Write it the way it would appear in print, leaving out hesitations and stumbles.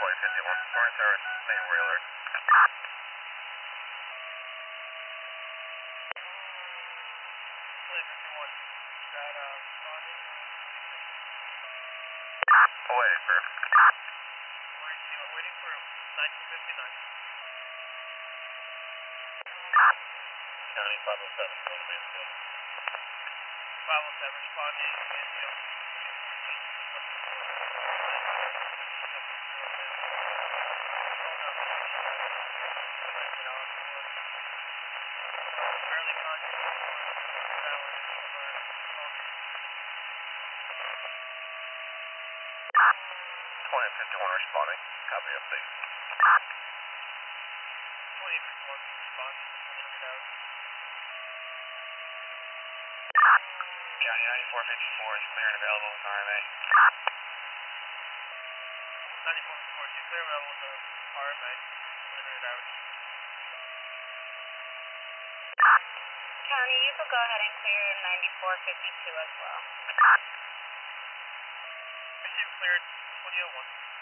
2051, Orange Tower, main wheel alert. 2051, is that responding? Waiting for him. Waiting for him, 1959. County 507, go to Mansfield. 507, responding, Mansfield. 2051 responding. Copy update. 2051 responding. County 9454 is clear and available with RMA. 9454 is clear and available with the RMA. 100 hours. County, you could go ahead and clear 9452 as well. Received cleared 2001.